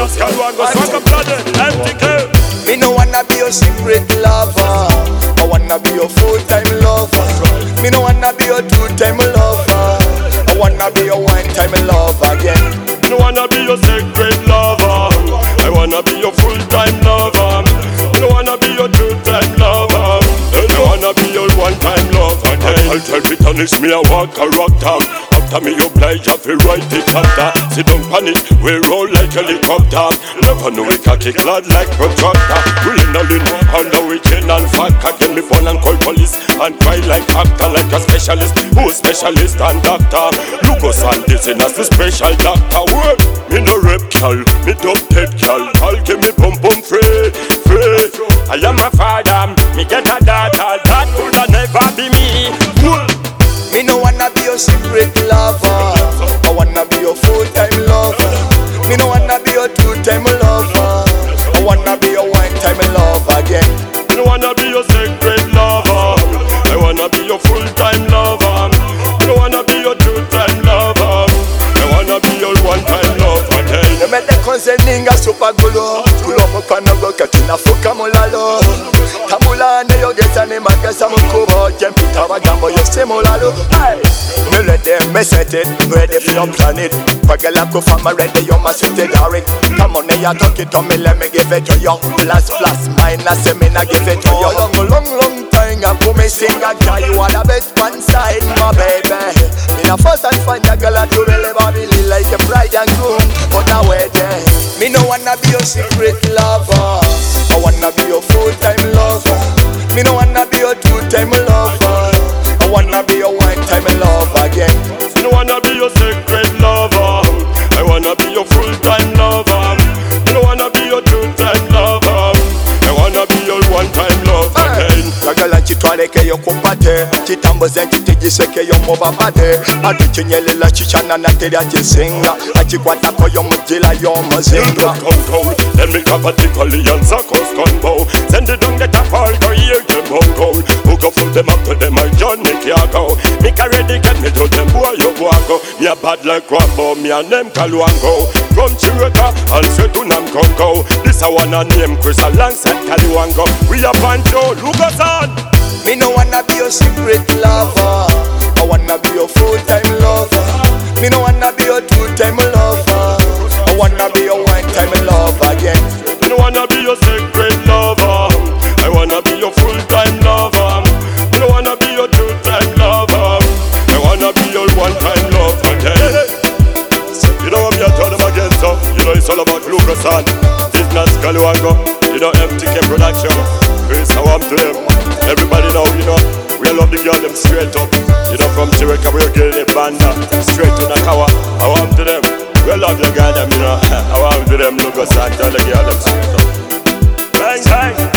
Just Kaluango, Swagger Blooded, MTK. Me no wanna be your secret lover, I wanna be your full-time lover. Me no wanna be your two-time lover, I wanna be your one-time lover again. Me no wanna be your secret lover, I wanna be your full-time lover. Me no wanna be your two-time lover, I don't wanna be your one-time lover. I'll tell bitterness me a walk a rock top. After me you oblige have to write the chapter. Sit down panic, we roll like helicopter. Never know we cocky clad like protractor. Rolling all in, under we chain and fat. Again me phone and call police and cry like actor. Like a specialist, who specialist and doctor. Look us all this in as the special doctor. Word, me no rep cal, me dub dead cal. All give me pum pum free, free. I am a father, me get a daughter. That could never be me. Me no wanna be your secret lover, I wanna be your full-time lover. Me no wanna be your two-time lover, I wanna be your one-time lover again. Me no wanna be your secret lover, I wanna be your full-time lover. Me no wanna be your two-time lover, I wanna be your one-time lover again. You met the cousin ninga super gulo, gulo mo panago katina fuka molalo. Tambula ne yo geta ne magasa mukubo, jempita magambo yo semolalo. Hey, me let them me set it, ready for your planet. Pagala ko fama ready, you must set it direct. Come on, ya talk it to me, let me give it to you. Plus, minus, me na give it to you. Long time ago, me sing and tell you all the best one side, my baby. Me na first and find a girl to really family like a bride and groom on a wedding. Me no wanna be your secret lover, I wanna be your full-time lover. Me no wanna be your two-time lover, I wanna be your one-time lover again. Me no wanna be your secret lover, I wanna be your full-time lover. Me no wanna be your two-time lover, I wanna be your one-time lover again. Sagala chitwaleke yo kupate, chitambuze chitigiseke yo mubabade. Aduchinyelela chichana na teri achisinga, achikwatako yo mujila yo muzinga. Let me cover the Collians across combo. Send it down, get a fall, go hear them bongo. Who go full them up to them, I Johnny Kiago. Me carry the get me to them, boy, you go. Me a bad like Rambo, me a name Kaluango. From Chireka, I'll say to Nam Congo. This a one a name Chris alongside Kaluango. We a banjo, look us on. Me no wanna be your secret lover, I wanna be your full-time lover. Me no wanna be your two-time lover, I wanna be your one-time lover again. Me no wanna be your secret lover, I wanna be your full-time lover. Me no wanna be your two-time lover, I wanna be your one-time lover again. You know what me I tell them again, so you know it's all about Lucas and Business Kaluango. You know MTK Production, Chris, I want to them. Everybody know, you know, we love the girl them straight up. You know from Chireka, we're getting a banda straight to Nakawa. I want to them, we love the girl them, you know. I want to them, Lucas and tell the girl them straight up. Bang, bang.